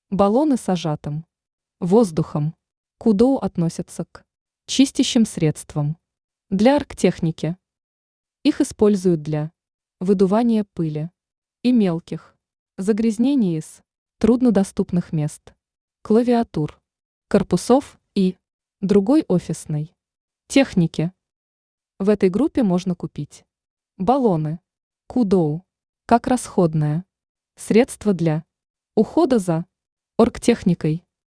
Баллоны с сжатым воздухом. К УДОУ относятся к чистящим средствам для оргтехники. Их используют для выдувания пыли и мелких загрязнений из труднодоступных мест, клавиатур, корпусов и другой офисной техники. В этой группе можно купить баллоны к УДОУ как расходное средство для ухода за оргтехникой.